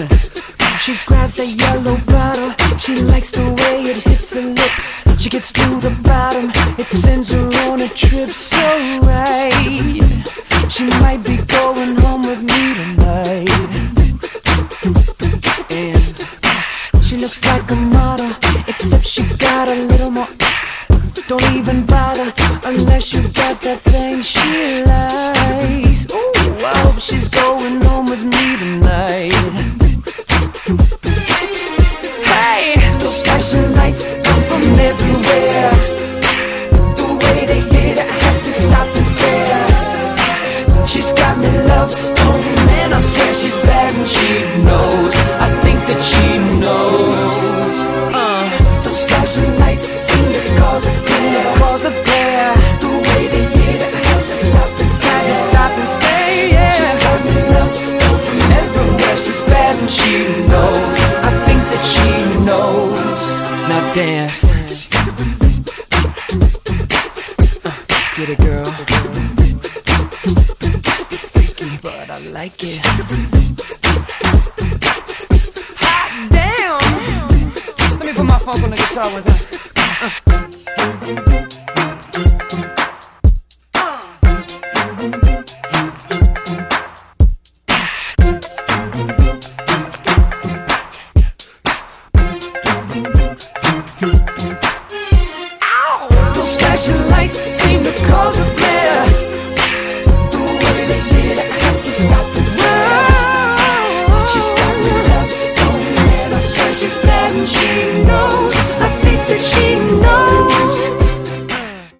listen. She grabs that yellow bottle, she likes the way it hits her lips. She gets to the bottom, it sends her on a trip so right. She might be going home with me tonight. And she looks like a model, except she got a little more. Don't even bother unless you got that thing she likes. Ooh, I hope she's going home with me tonight. Hey, those flashing lights come from everywhere. The way they hit, I had to stop and stare. She's got me love stone, man, I swear she's bad and she knows. I think that she knows. Those flashing lights seem to cause a glare. The way they hit, I had to stop and stay. Yeah. She's got me love stone from everywhere. She's bad and she knows. I think that she knows. Now dance. Get it, girl. Freaky, but I like it. Hot damn. Let me put my funk on the guitar with her.